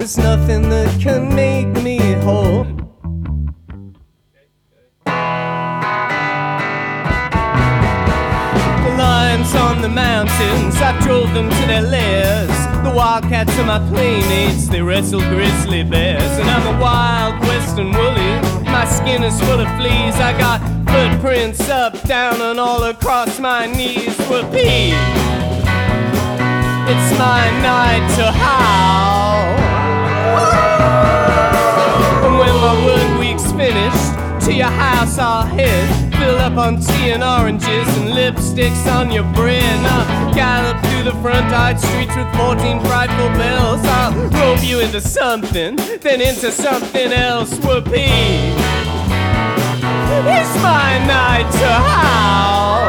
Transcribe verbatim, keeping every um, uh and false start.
There's nothing that can make me whole. The lions on the mountains, I drove them to their lairs. The wildcats are my playmates, they wrestle grizzly bears. And I'm a wild western woolly, my skin is full of fleas. I got footprints up, down, and all across my knees. Whoopee! It's my night to howl. And when my work week's finished, to your house I'll head. Fill up on tea and oranges and lipsticks on your bread. And I'll gallop through the front-eyed streets with fourteen frightful bells. I'll rope you into something, then into something else. Whoopee! It's my night to howl.